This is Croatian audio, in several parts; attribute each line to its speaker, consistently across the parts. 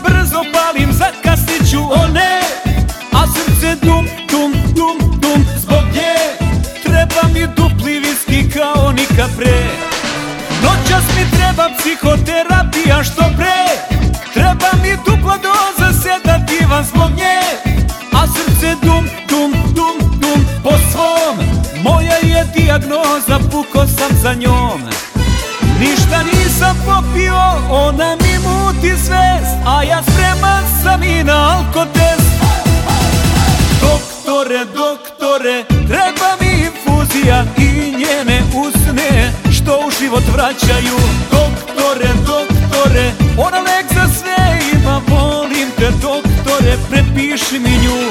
Speaker 1: brzo palim, zakasnit ću, o ne. A srce dum, dum, dum, dum, zbog nje. Treba mi dupli viski kao nikad pre. Noćas mi treba psihoterapija što pre. Treba mi dupla doza sedativa zbog nje. A srce dum, dum, dum, dum, po svom. Moja je dijagnoza, puko sam za njom. Ništa nisam popio, ona mi muti svest, a ja spreman sam i na alkotest. Doktore, doktore, treba mi infuzija i njene usne što u život vraćaju. Doktore, doktore, ona lek za sve ima, molim te doktore, prepiši mi nju.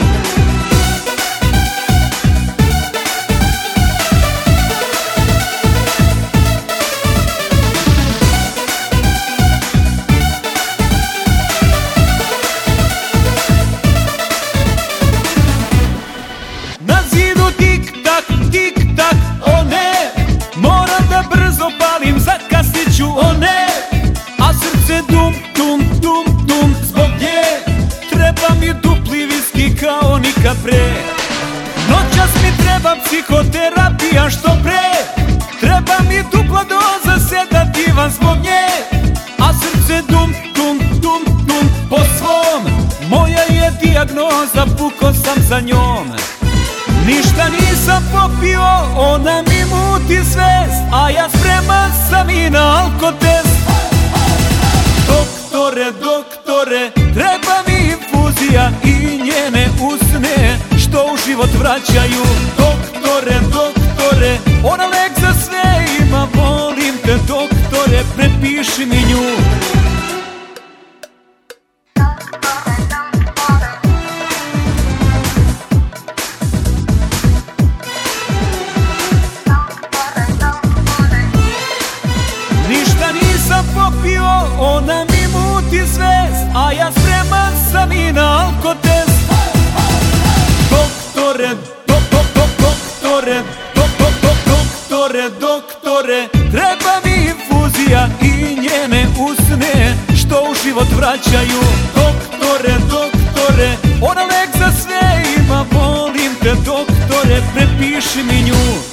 Speaker 1: Zakasnit ću, o ne. A srce dum, dum, dum, dum, zbog nje. Treba mi dupli viski kao nikad pre. Noćas mi treba psihoterapija što pre. Treba mi dupla doza sedativa zbog nje. A srce dum, dum, dum, dum, po svom. Moja je dijagnoza, puko sam za njom. Ništa nisam popio, ona mi muti svest, a ja spreman sam i na alkotest. Doktore, doktore, treba mi infuzija i njene usne što u život vraćaju. Doktore, doktore, ona lek za sve ima, molim te doktore, prepiši mi nju. Popio, ona mi muti svest, a ja spreman sam i na alkotest. Doktore, doktore, doktore, doktore, treba mi infuzija i njene usne što u život vraćaju. Doktore, doktore, ona lek za sve ima, molim te doktore, prepiši mi nju.